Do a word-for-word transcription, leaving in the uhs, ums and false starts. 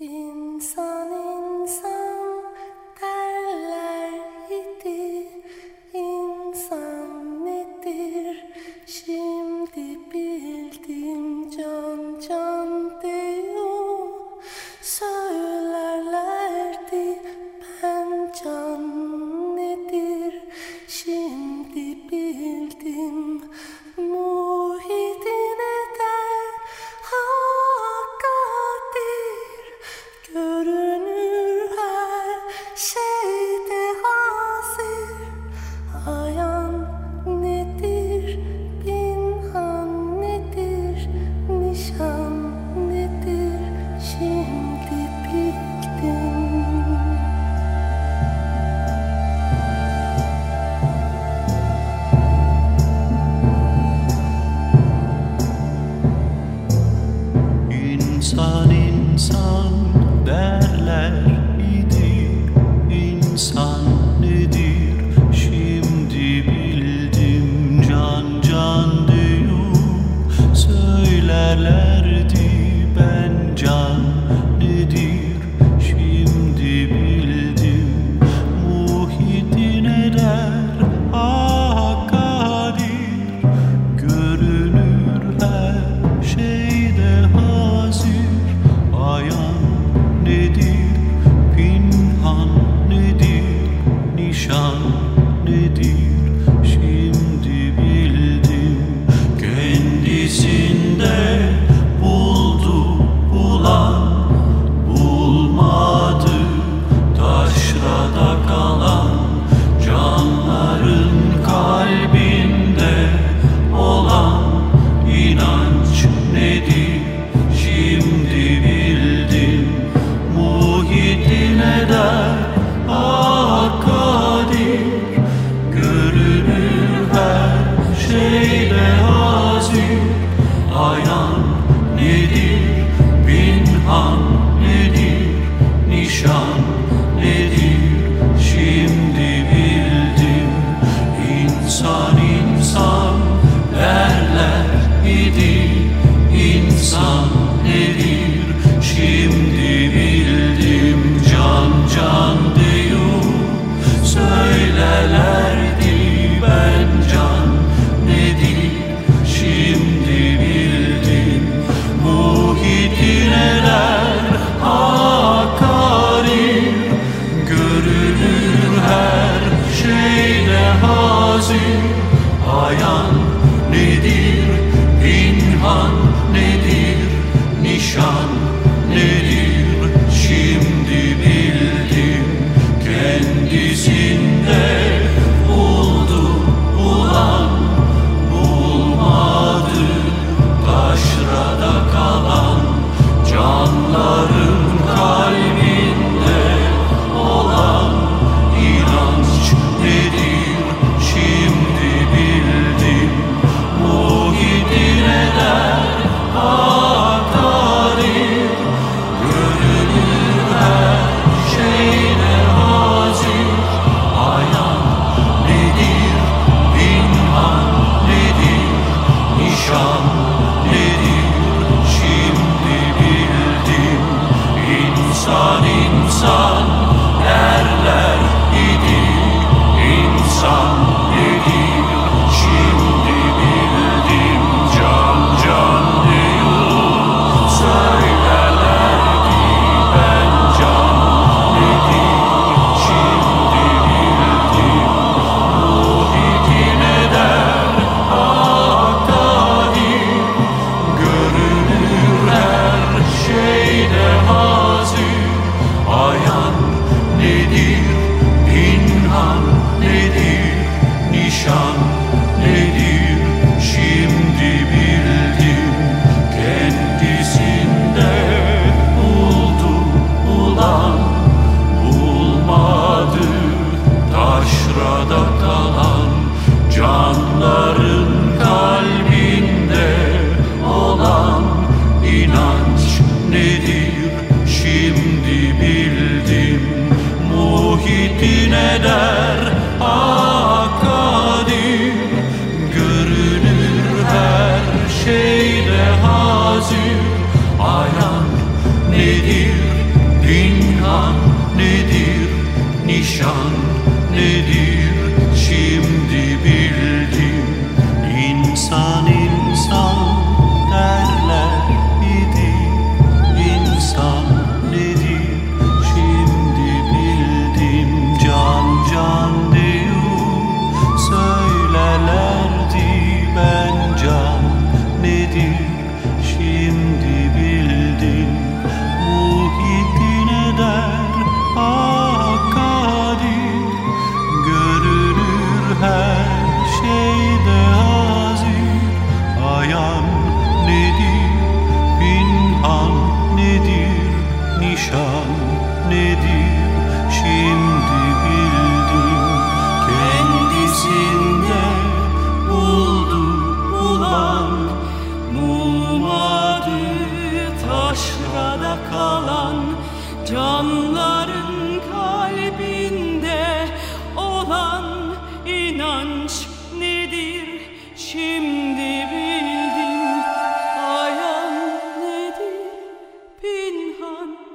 İnsan insan derler idi, insan nedir? Şimdi bildim, can can diyor. Söylerlerdi ben can nedir? Şimdi bildim. Muhyiddin eder hakkadir, görünür her şeyde hazır. Ayan nedir, pinhan nedir, nişan nedir? Şimdi bildim. İnsan insan derler idi, insan nedir? Şimdi bildim, can can diyor. Söylerlerdi ben can nedir? Şimdi bildim. Muhyiddin eder hakkadir, görünür her şeyde hazır. Ayan nedir, pinhan nedir, nişan nedir? Şimdi bildim. Kendisinde buldu bulan, bul nişan nedir şimdi bildim. İnsan insan derler idi. İnsan nedir şimdi bildim. Can can diyor söylerlerdi. Ben can nedir şimdi bildim. Muhittin eder ah kadir. Görünür her şeyde hazır. Ayan nedir, pinhan nedir, nişan nedir şimdi bildim. Kendisinde buldu bulan, bulmadı taşrada kalan. Canların kalbinde olan inanç nedir şimdi bildim. Ayan nedir, pinhan